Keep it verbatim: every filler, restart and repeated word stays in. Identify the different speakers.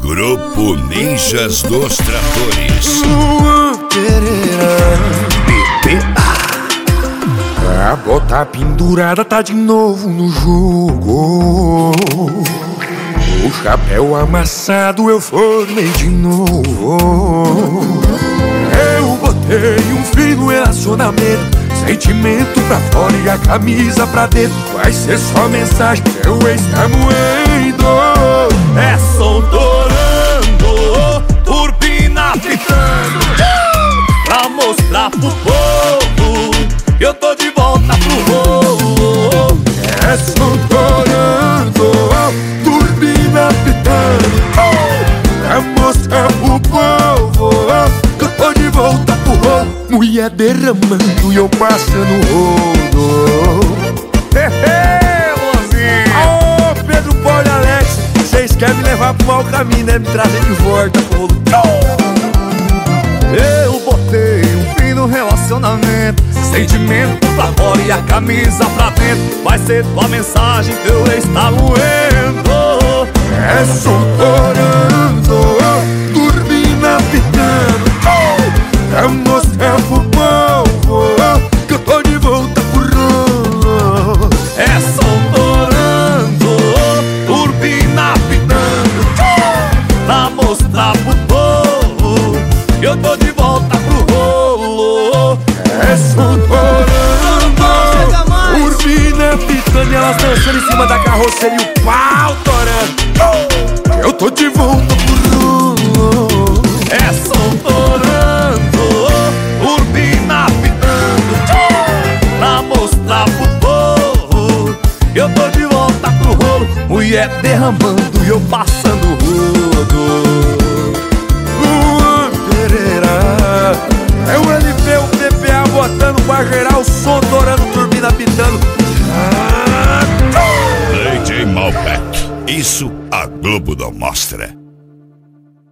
Speaker 1: Grupo Ninjas dos Tratores.
Speaker 2: Luan Pereira. B B A. A bota pendurada tá de novo no jogo. O chapéu amassado eu formei de novo. Eu botei um fim no relacionamento, sentimento pra fora e a camisa pra dentro. Vai ser só mensagem, seu ex tá moendo.
Speaker 3: É som torando, turbina fritando, pra mostrar pro povo que eu tô de volta pro rolo.
Speaker 2: É som torando, turbina fritando, pra mostrar pro povo que eu tô de volta pro rolo. Mulher derramando e eu passando rodo. Aô, Pedro, Paulo e Alex, vocês querem me levar pro mau caminho, né? Me trazer de volta pro rolo.
Speaker 3: Eu botei um fim no relacionamento, sentimento pra fora e a camisa pra dentro. Vai ser tua mensagem, teu ex tá moendo.
Speaker 2: É som torando, turbina pitando, pra mostrar pro povo que eu tô de volta pro rolo.
Speaker 3: É som torando, turbina pitando, pra mostrar pro povo que eu tô de volta pro rolo.
Speaker 2: É som torando, turbina pitando e elas dançando em cima da carroceria e o pau torando. Eu tô de volta pro rolo.
Speaker 3: É som torando, turbina pitando, pra mostrar pro povo que eu tô de volta pro rolo. Mulher derramando e eu passando rodo.
Speaker 2: Luan Pereira. É o L P, o B B A botando pra geral, som torando, turbina pitando.
Speaker 1: D J Malbec. Isso a Globo não mostra.